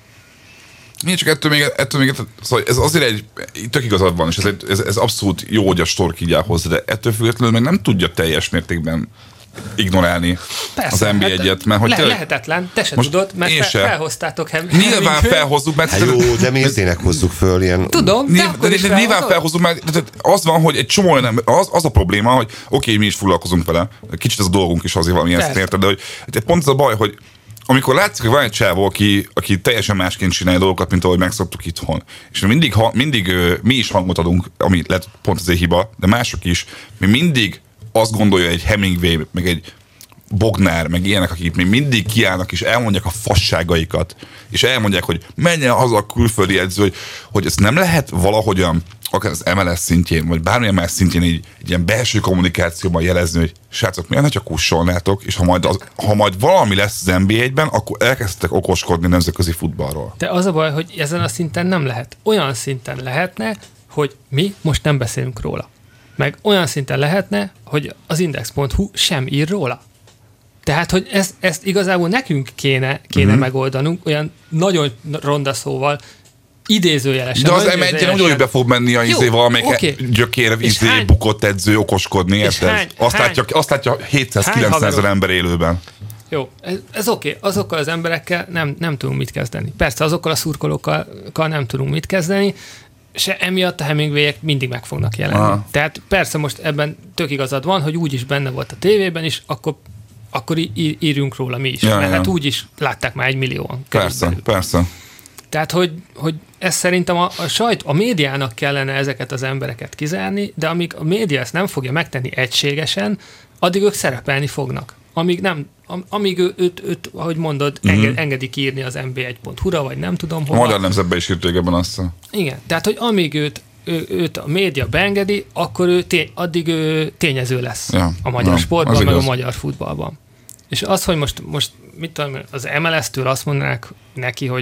Én csak ettől még, ettől még szóval ez azért egy, tök igazad van, és ez, ez, ez abszolút jó, hogy a Stork így áll hozzá, de ettől függetlenül meg nem tudja teljes mértékben ignorálni persze, az en bé egyet, mert hogy
le,
tényleg,
lehetetlen, te se tudod, mert fe,
se.
felhoztátok hem,
nyilván felhozzuk, mert...
Hát jó, de miért tényleg hozzuk föl ilyen...
Tudom, de,
de, de, de nyilván felhozzuk, mert az van, hogy egy csomó nem, az, az a probléma, hogy oké, mi is foglalkozunk vele, kicsit ez a dolgunk is azért valami ezt érted, de hogy pont az a baj, hogy amikor látszik, hogy van egy csávó, aki, aki teljesen másként csinálja dolgokat, mint ahogy megszoktuk itthon. És mindig, ha, mindig mi is hangot adunk, ami lehet pont azért hiba, de mások is, mi mindig azt gondolja egy Hemingway, meg egy Bognár, meg ilyenek, akik még mindig kiállnak, és elmondják a fasságaikat, és elmondják, hogy menjen haza a külföldi edző, hogy, hogy ezt nem lehet valahogyan, akár az em el es szintjén, vagy bármilyen más szintjén egy, egy ilyen belső kommunikációban jelezni, hogy srácok, miért ne csak kussolnátok, és ha majd, az, ha majd valami lesz az en bé egyben, akkor elkezdtek okoskodni nemzetközi futballról.
De az a baj, hogy ezen a szinten nem lehet. Olyan szinten lehetne, hogy mi most nem beszélünk róla. Meg olyan szinten lehetne, hogy az index pont hu sem ír róla. Tehát, hogy ezt, ezt igazából nekünk kéne, kéne mm-hmm. megoldanunk, olyan nagyon ronda szóval, idézőjelesen.
De az em egyen ugyanúgy be fog menni a izé valamelyik okay. gyökér izé hány, bukott edző okoskodni, érted? Hány, azt, hány, látja, azt látja hétszáz-kilencszáz ember élőben.
Jó, ez, ez oké. Okay. Azokkal az emberekkel nem, nem tudunk mit kezdeni. Persze azokkal a szurkolókkal nem tudunk mit kezdeni, se emiatt a Hemingwayek mindig meg fognak jelenni. Aha. Tehát persze most ebben tök igazad van, hogy úgyis benne volt a tévében is, akkor, akkor írjunk róla mi is. Ja, mert ja. hát úgyis látták már egy millióan.
Persze, körülbelül. persze.
Tehát, hogy, hogy ez szerintem a, a sajt, a médiának kellene ezeket az embereket kizárni, de amíg a média ezt nem fogja megtenni egységesen, addig ők szerepelni fognak. Amíg nem, am, amíg ő, őt, őt, ahogy mondod, mm-hmm. enged, engedik írni az em bé egy pont hu-ra, vagy nem tudom hova.
A Magyar Nemzetben is írt régebben azt.
Igen, tehát, hogy amíg őt, ő, őt a média beengedi, akkor ő tény, addig ő tényező lesz ja, a magyar ja, sportban, meg igaz. A magyar futballban. És az, hogy most, most mit tudom, az em el es-től azt mondanák neki, hogy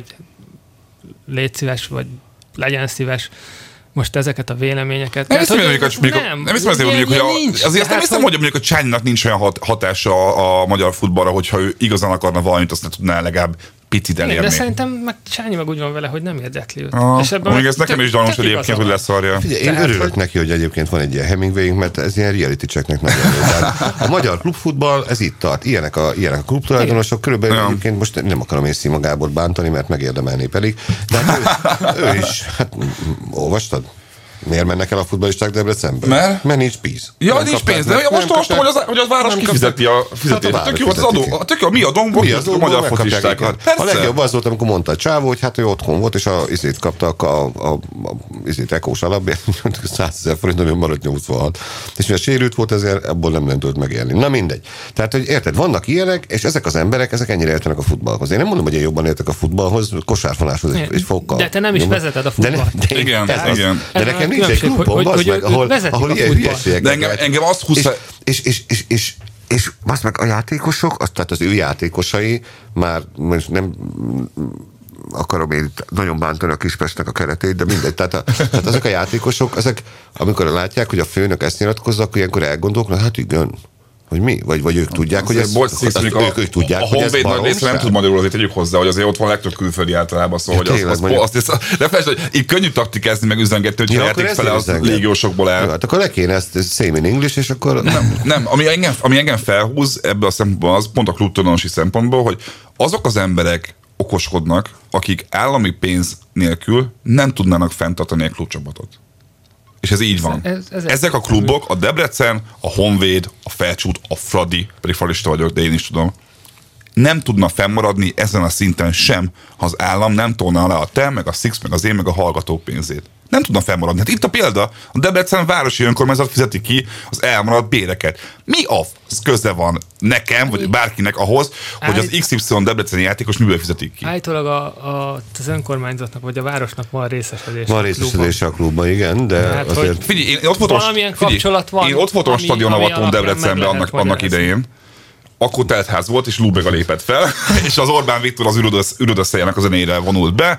légy szíves, vagy legyen szíves, most ezeket a véleményeket.
Nem hiszem, hogy nem, nem hiszem, azért, mondjuk, hogy a, azért nem hiszem, hogy mondjuk a Csánynak nincs olyan hat, hatása a, a magyar futballra, hogyha ő igazán akarna valamit, azt ne tudná legalább picit elérni.
De szerintem meg Sányi meg úgy van vele, hogy nem érdekli őt.
Ah,
és ebben
még ez nekem is gyanús egyébként, hogy leszarja.
Figyelj, én
Tehát,
örülök
hogy...
neki, hogy egyébként van egy ilyen Hemingwayünk, mert ez ilyen reality checknek nagyon jó. A magyar klubfutball, ez itt tart. Ilyenek a, ilyenek a klubtulajdonosok. Körülbelül ja. egyébként most nem akarom én Szima Gábort bántani, mert megérdemelné pedig. De hát ő, ő is, hát olvastad? Miért mennek el a futballisták Debrecenbe?
Mert?
Mert nincs pénz.
Ja,
nem
nincs
kapták,
pénz, de most olvastam, hogy, az, hogy az város kifizeti a fizetést. Hát tök jó, az adó, tök jó, mi adónkból
mi az
a magyar focistákat.
A legjobb az volt, amikor mondta a csávó, hogy hát ő otthon volt, és a izét kaptak a, a, a izét ekós alapján, százezer forint, ami maradt nyolcvanhat. És mivel sérült volt, ezért abból nem lentült megélni. Na mindegy. Tehát, hogy érted, vannak ilyenek, és ezek az emberek, ezek ennyire értenek a futballhoz. Én nem mondom, hogy én jobban értek a futballhoz, kosárfonáshoz és fokkal.
De te nem is vezeted a futballt.
Igen, igen.
De nekem nincs egy klubom, bazd meg, ahol, ahol ilyen hülyeségek.
De engem, engem azt húsz...
És, és, és, és, és, és azt meg a játékosok, az, tehát az ő játékosai már most nem akarom én nagyon bántani a Kispestnek a keretét, de mindegy. Tehát, a, tehát azok a játékosok, ezek, amikor látják, hogy a főnök ezt nyilatkozza, akkor ilyenkor elgondolkodnak, hát igen, hogy mi? Vagy, vagy ők tudják, az hogy ez,
bocs,
az, ők, ők, ők tudják,
a
hogy ez
Honvéd nagy része nem tud magyarul, azért tegyük hozzá, hogy azért ott van a legtöbb külföldi általában, szóval, ja, hogy az, az, az, az, az, de felejtsd, hogy így könnyű taktikázni, meg üzengetni, hogy ja, játék fele az légiósokból el.
Hát akkor le kéne ezt same in English, és akkor...
Nem, nem ami, engem, ami engem felhúz ebből a szempontból, az pont a klubtulajdonosi szempontból, hogy azok az emberek okoskodnak, akik állami pénz nélkül nem tudnának fenntartani egy klubcsapatot. És ez így van. Ez, ez Ezek a klubok, a Debrecen, a Honvéd, a Felcsút, a Fradi, pedig fradista vagyok, de én is tudom, nem tudna fennmaradni ezen a szinten sem, ha az állam nem tolna le a te, meg a Six, meg az én, meg a hallgatók pénzét. Nem tudna fennmaradni. Hát itt a példa, a Debrecen városi önkormányzat fizeti ki az elmaradt béreket. Mi a f- köze van nekem, vagy bárkinek ahhoz, hogy az iksz ipszilon Debreceni játékos miből fizetik ki?
Állítólag a, a, az önkormányzatnak, vagy a városnak van részesedése.
Van részesedése a klubban, igen, de hát,
azért... Figyelj, én ott voltam,
valamilyen
figyelj,
kapcsolat van.
Én ott voltam a stadionavatón Debrecenben annak, annak idején. Akkor teltház volt, és Lubega lépett fel, és az Orbán Viktor az űrodösszejának a zenére vonult be.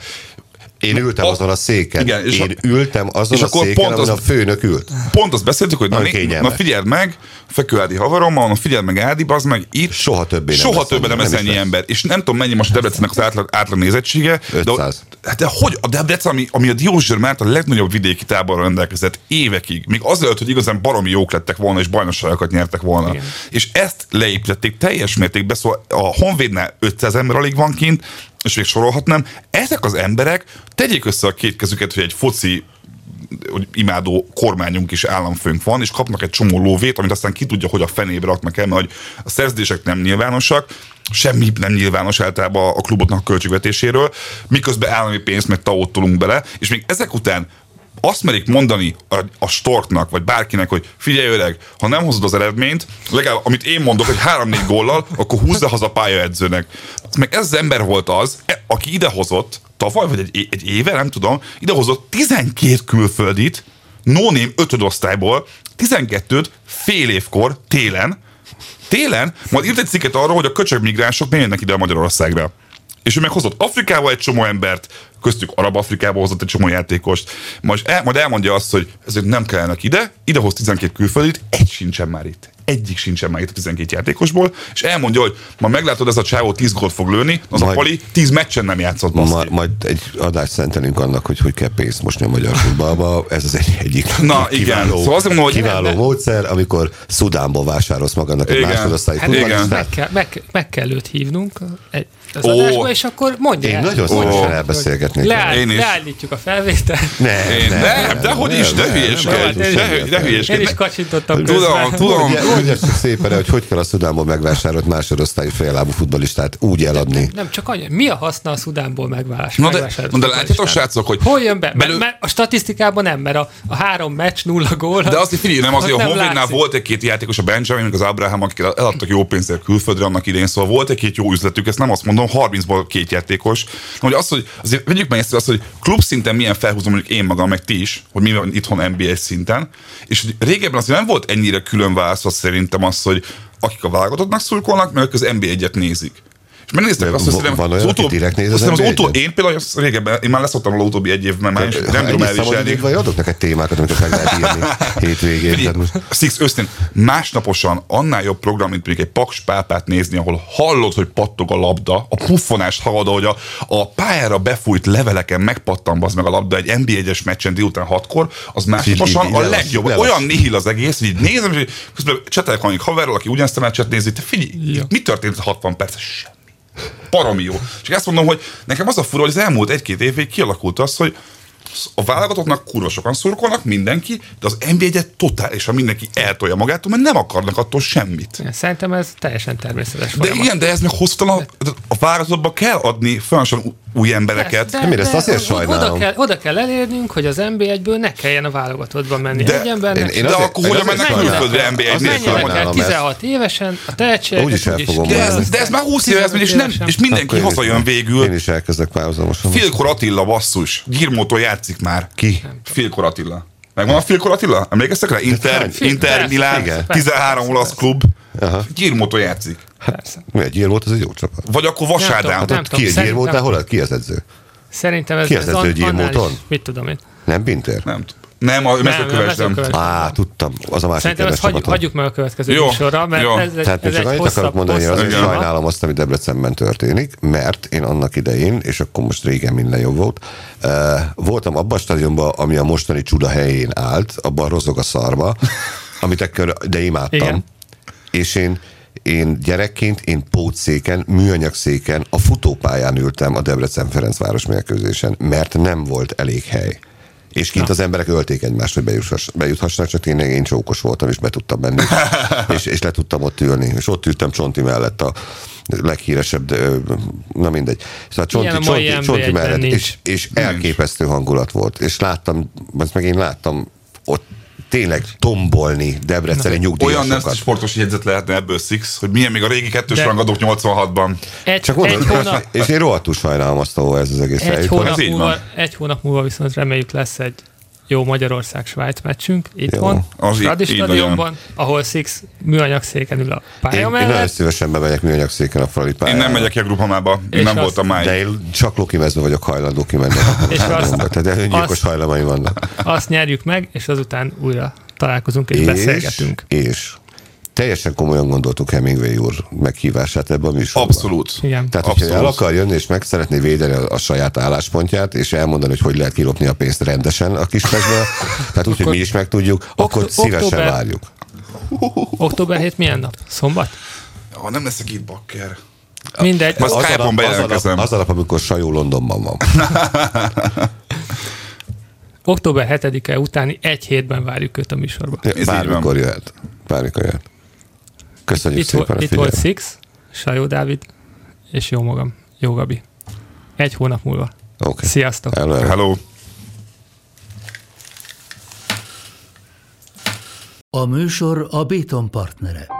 Én ültem a, azon a széken. Igen, és Én a, ültem azon
és
a széken, ahol
az,
a főnök ült.
Pont azt beszéltük, hogy na, na figyeld meg, Fekő Ádi haverommal, na figyeld meg Ádi, az meg itt.
Soha többé nem
Soha többé nem lesz ennyi ember. És nem tudom, mennyi most a Debrecennek az átlag, átlag nézettsége.
ötszáz.
De, de hogy a Debrecen, ami, ami a Diósgyőr mellett a legnagyobb vidéki táborra rendelkezett évekig, még azelőtt, hogy igazán baromi jók lettek volna, és bajnokságokat nyertek volna. Igen. És ezt leépítették teljes mértékben, szóval a Honvédnál ötszáz ember alig van kint, és még sorolhatnám, ezek az emberek tegyék össze a két kezüket, hogy egy foci hogy imádó kormányunk is államfőnk van, és kapnak egy csomó lóvét, amit aztán ki tudja, hogy a fenébe raknak el, mert hogy a szerződések nem nyilvánosak, semmi nem nyilvános általában a kluboknak a költségvetéséről, miközben állami pénzt meg tavót tolunk bele, és még ezek után azt merik mondani a, a Storknak, vagy bárkinek, hogy figyelj öreg, ha nem hozod az eredményt, legalább amit én mondok, hogy három-négy góllal, akkor húzza haza pályaedzőnek. Meg ez az ember volt az, aki idehozott, tavaly, vagy egy, egy éve, nem tudom, idehozott tizenkét külföldit, no-name ötödosztályból, tizenkettőt fél évkor, télen, télen, majd írt egy cikket arról, hogy a köcsög migránsok ne jönnek ide a Magyarországra. És ő meg hozott Afrikába egy csomó embert, köztük Arab-Afrikába hozott egy csomó játékost, majd, el, majd elmondja azt, hogy ezek nem kellene ide, idehoz tizenkét külföldit, egy sincsen már itt. Egyik sincsen már itt a tizenkét játékosból, és elmondja, hogy ma meglátod, ez a csávó tíz gólt fog lőni, az majd, a Pali tíz meccsen nem játszott.
Ma, majd egy adást szentelünk annak, hogy hogy kell pénzt mosni a magyar futballba, ez az egy, egyik
Na,
kiváló,
igen. Szóval azt mondom, hogy
kiváló módszer, amikor Szudánból vásárolsz magadnak egy másodosztályi
hát
futballistát.
Meg kell, meg, meg kell őt hívnunk egy, az oh. adásba, és akkor mondja
Én
el.
nagyon szívesen elbeszélgetnék.
Leáll, leállítjuk a felvételt.
Ne,
Én,
ne,
ne, de hogy is, de hülyeskedj, de hülyeskedj.
Én is kacsintottam
közben. Tudom,
Mondja csak szépen, hogy hogy kell a Szudánból megvásárolt másodosztályi féllábú futballistát úgy eladni.
Nem, nem csak annyi. Mi a haszna a Szudánból megvásárolt
no, de, no, de látjátok, srácok, hogy...
Hol jön be? Belül... Mert a statisztikában nem, mert a, a három meccs, nulla gól...
De azt figyelj, nem azért, a Honvédnál volt egy-két játékos, a Benjamin, az Abraham, akik eladtak jó pénzért külföldre annak idején, szóval volt egy-két jó üzletük, ezt nem azt mondom, harmincból két játékos. Hogy azt, hogy azért vegyük meg ezt, azt, hogy klub szinten milyen felhúzom, mondjuk én magam, meg ti is, hogy mi van itthon en bé á szinten, és régebben azért nem volt ennyire külön választva szerintem az, hogy akik a válogatottnak szurkolnak, meg az en bé egyet nézik. És megnéztek azt, hogy
van olyan, aki direkt néz az,
az utó, én például régebben, én már leszoktam róla utóbbi egy évben, már is nem tudom elviselni.
Vagy adok neked témákat, amiket meg lehet írni hétvégén.
Six, őszintén, másnaposan annál jobb program, mint mondjuk egy Paks Pápát nézni, ahol hallod, hogy pattog a labda, a puffonást hallod, hogy a, a pályára befújt leveleken megpattan az meg a labda egy en bé egyes meccsen délután hatkor, az másnaposan a legjobb. Olyan nihil az egész, hogy így nézem, és közben csetelek valamelyik haverral, aki ugyanezt a meccset nézi, te figyelj, ja. mi történt hatvan perc? Semmi. Baromi jó. Csak ezt mondom, hogy nekem az a fura, hogy az elmúlt egy-két évig kialakult az, hogy a válogatottnak kurva sokan szurkolnak, mindenki, de az en bé egyet totálisan mindenki eltolja magától, mert nem akarnak attól semmit.
Szerintem ez teljesen természetes
De folyamat. Igen, de ez meg hossztalan, de... a válogatottba kell adni folyamatosan új embereket.
De, de, de ezt azért sajnálom.
Oda kell, oda kell elérnünk, hogy az en bé egyből ne kelljen a válogatottba menni.
De,
egy embernek.
Én, én de azért, akkor hogyan mennek külföldre en bé egy
nélkül? tizenhat évesen, a tehetségeket
úgyis elfogom.
De ez, de ez már húsz éve, és, nem, és mindenki hazajön végül.
Én is elkezdek párhuzamosan.
Filkor Attila basszus. Girmótól játszik már.
Ki?
Filkor Attila. Megvan a Filkor Attila? Emlékeztek rá? Inter, Inter Milán, tizenhárom olasz klub. Girmótól játszik.
Hát, mi Girmót, ez egy jó csapat.
Vagy akkor Vasádám.
Hát ki a Girmótál, hol? Ki az edző?
Szerintem ez,
ki az edző Girmóton?
Mit tudom én.
Nem Pintér?
Nem tudom. Nem, a mezőkövesdem.
Á, tudtam, az a másik.
Szerintem ezt hagy, hagyjuk meg a következő jó, műsorra, mert jó. ez,
Tehát ez egy hosszabb, akarok mondani, hosszabb, hogy sajnálom azt, ami Debrecenben történik, mert én annak idején, és akkor most régen minden jobb volt, uh, voltam abban a stadionban, ami a mostani csuda helyén állt, abban rozog a szarba, amit ekkor, de imádtam. Igen. És én Én gyerekként, én pótszéken, műanyagszéken, a futópályán ültem a Debrecen-Ferencváros mérkőzésen, mert nem volt elég hely. És kint Na. az emberek ölték egymást, hogy bejuthassanak, csak én, én csókos voltam, és be tudtam menni, és, és le tudtam ott ülni. És ott ültem Csonti mellett a leghíresebb, na mindegy. Szóval Csonti, Csonti, Csonti mellett, és, és elképesztő hangulat volt. És láttam, azt meg én láttam ott tényleg tombolni debreceni nyugdíjasokat.
Olyan nem sportos jegyzet lehetne ebből Six, hogy milyen még a régi kettős rangadók nyolcvanhatban.
Egy, Csak mondom, egy hónap,
és én rohadtul sajnálom azt, ahol ez az egész
egy hónap, múlva, egy hónap múlva viszont reméljük lesz egy jó Magyarország-Svájc meccsünk itthon, a Fradi stadionban, ahol Six műanyag széken ül a pálya
én,
mellett.
Én nagyon szívesen bemegyek műanyag széken a Fradi pályára.
Én nem megyek Jegrupamába, én nem voltam máig.
De én csak lokimezve vagyok hajlandó kimenni.
És azt,
de öngyilkos hajlamaim vannak.
Azt nyerjük meg, és azután újra találkozunk és, és beszélgetünk.
És teljesen komolyan gondoltuk Hemingway úr meghívását ebben a műsorban.
Abszolút.
Igen.
Tehát, hogyha el akar jönni, és meg szeretné védeni a, a saját álláspontját, és elmondani, hogy hogy lehet kilopni a pénzt rendesen a Kispestből, tehát úgy, hogy mi is megtudjuk, akkor okto- szívesen október, várjuk.
október hét milyen nap? Szombat?
Ja, nem leszek itt, bakker.
Mindegy.
Az, az, az,
az, az alap, amikor Sajó Londonban van.
október hetedike utáni egy hétben várjuk őt a műsorba.
Ja, bármikor jöhet. Bármikor jöhet. Köszönjük
itt
szépen
volt,
a
Itt volt Six, Sajó Dávid, és jó magam, Jó Gabi. Egy hónap múlva.
Okay.
Sziasztok!
Hello. Hello.
A műsor a Béton partnere.